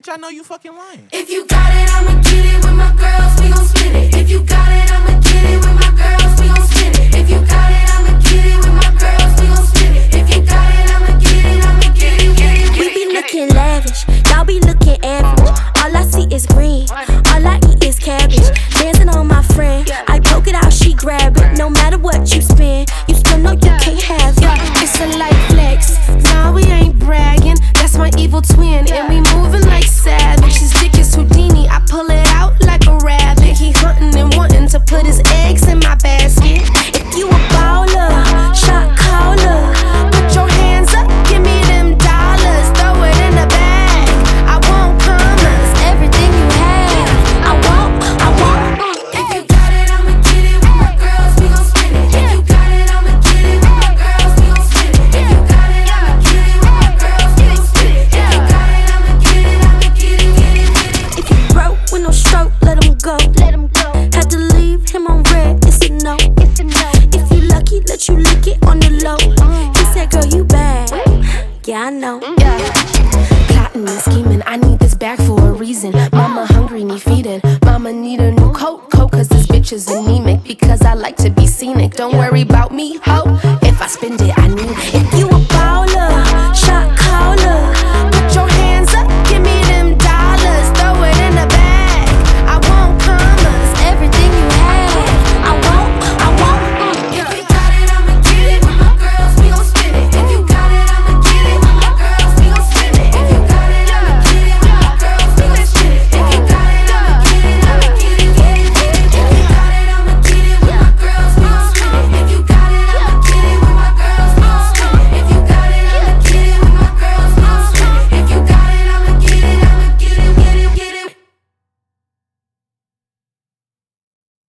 I know you fucking lying. If you got it, I'ma get it with my girls, we gon' split it. If you got it, I'ma get it with my girls, we gon' split it. If you got it, I'ma get it with my girls, we gon' split it. If you got it, I'ma get it, I'ma get it, get it. We be looking lavish, y'all be looking average. All I see is green, all I eat is cabbage. Dancing on my friend, I poke it out, she grab it. No matter what you spend, you still know you can't have it. It's a light flex, nah we ain't bragging. That's my evil twin, and we moving like savage. His dick is Houdini, I pull it out like a rabbit. He hunting and wanting to put his eggs in my basket. If you a baller, shot caller, Put your hands up, give me them dollars, throw it in the bag. I want commas, everything you have, I want. If you got it, I'ma get it with my girls, we gon' split it. If you got it, I'ma get it with my girls, we gon' split it. If you got it, I'ma get it with my girls, we gon' split it. If you got it, I'ma get it, I'ma get it, get it, get it. If you broke with no stroke, let him go. Had to leave him on red, it's a no. If you lucky, let you lick it on the low. He said, girl, you bad. Yeah, I know. plotting and scheming, I need this bag for a reason. Mama hungry, need feeding. Mama need a new coat, cause this bitch is anemic. Because I like to be scenic. Don't worry about me, ho.